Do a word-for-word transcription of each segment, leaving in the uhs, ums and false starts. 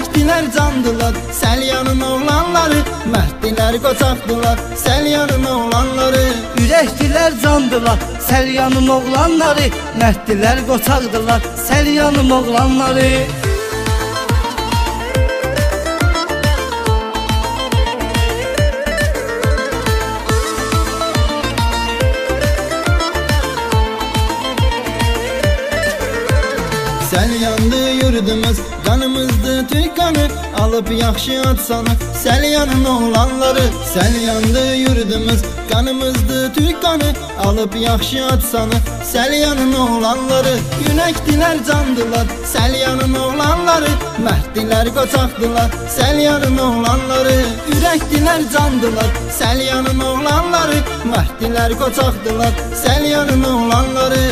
Ürəkdilər, candılar, Səlyanın oğlanları, mərdilər, qoçaqdılar, Səlyanın oğlanları. Ürəkdilər, candılar, Səlyanın oğlanları, mərdilər, qoçaqdılar, Səlyanın oğlanları. Səlyandı yurdumuz, qanımızdı Türk qanı, alıb yaxşı ad sanı, Səlyanın oğlanları. Səlyandı yurdumuz, qanımızdı Türk qanı, alıb yaxşı ad sanı, Səlyanın oğlanları. Ürəkdilər, candılar, Səlyanın oğlanları, mərdilər, qoçaqdılar, Səlyanın oğlanları. Ürəkdilər, candılar, Səlyanın oğlanları, mərdilər, qoçaqdılar, Səlyanın oğlanları.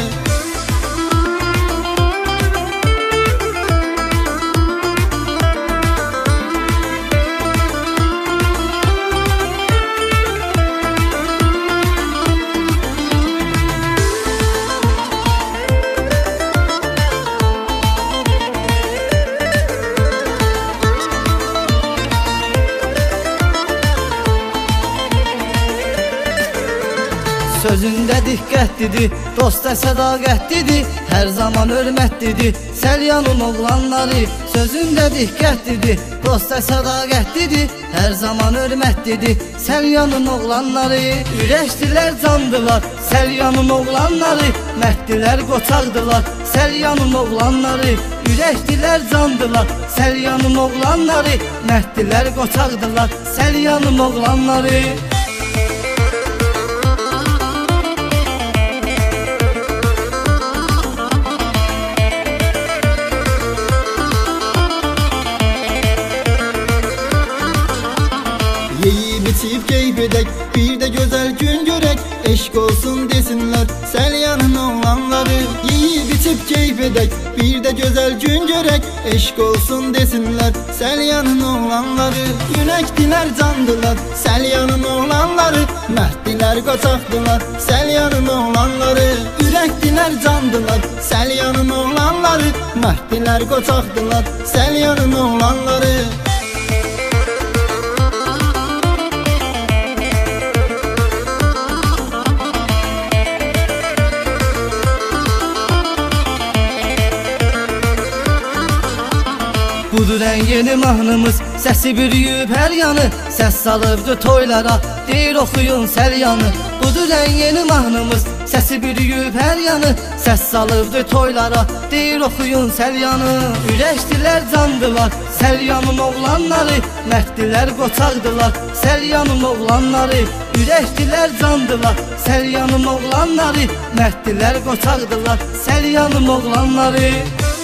Sözündə diqqətlidir, dosta sədaqətlidir, hər zaman hörmətlidir, Səlyanın oğlanları. Sözündə diqqətlidir, dosta sədaqətlidir, hər zaman hörmətlidir, Səlyanın oğlanları. Ürəkdilər, candılar, Səlyanın oğlanları, mərdilər, qoçaqdılar, Səlyanın oğlanları. Ürəkdilər, candılar, Səlyanın oğlanları, mərdilər, qoçaqdılar, Səlyanın oğlanları. Yeyib içib keyf edək, bir də gözəl gün görək, eşq olsun desinlər Səlyanın oğlanları. Yeyib içib keyf edək, bir də gözəl gün görək, eşq olsun desinlər Səlyanın oğlanları. Ürəkdilər, candılar, Səlyanın oğlanları, mərdilər, qoçaqdılar, Səlyanın oğlanları. Ürəkdilər, candılar, Səlyanın oğlanları, mərdilər, qoçaqdılar, Səlyanın oğlanları. Budur ən yeni mahnımız, səsi bürüyüb hər yanı, səs salıbdı toylara, deyir oxuyun Səlyanı. Budur ən yeni mahnımız, səsi bürüyüb hər yanı, səs salıbdı toylara, deyir oxuyun Səlyanı. Ürəkdilər, candılar, Səlyanın oğlanları, mərdilər, qoçaqdılar, Səlyanın oğlanları. Ürəkdilər, candılar, Səlyanın oğlanları, mərdilər, qoçaqdılar, Səlyanın oğlanları.